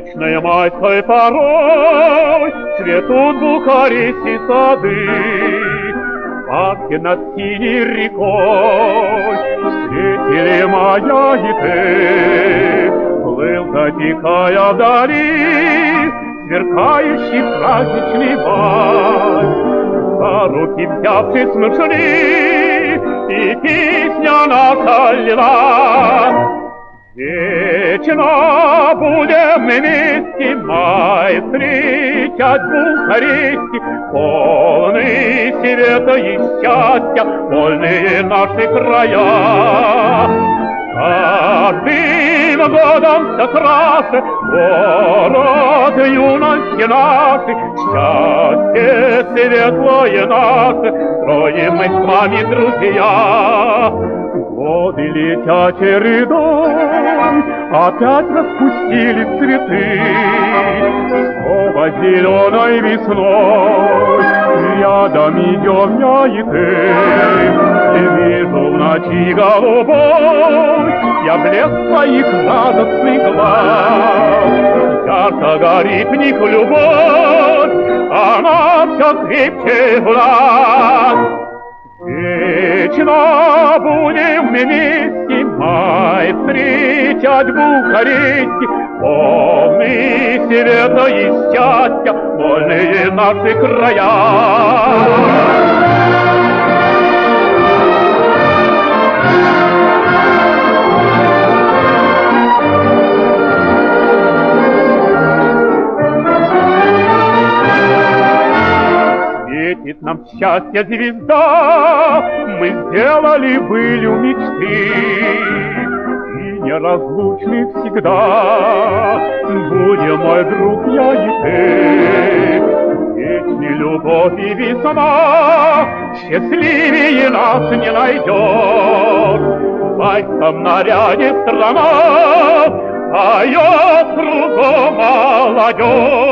Вечной майской порой цветут в Бухаресте сады. Парки над синей рекой встретили моя и ты. Плыл, затихая вдали, сверкающий праздничный бал. За руки взявшись мы шли, и песня наша лила. Вечно будем мы вместе май встречать в Бухаресте, полный света и счастья, вольные наши края. Каждым годом все краше город юности нашей, счастье светлое наше строим мы с вами, друзья. Годы летят чередой, опять распустили цветы. Снова зеленой весной рядом идем я и ты. И вижу в ночи голубой я блеск твоих радостных глаз. Ярко горит в них любовь, она все крепче в нас. Вечно будем вместе май встречать в Бухаресте, полный света и счастья, вольные наши края. Светит нам счастье звезда, мы сделали былью мечты, и неразлучны всегда будем, мой друг, я и ты. Вечной любовь и весна счастливее нас не найдет. В майском наряде страна поет кругом молодежь.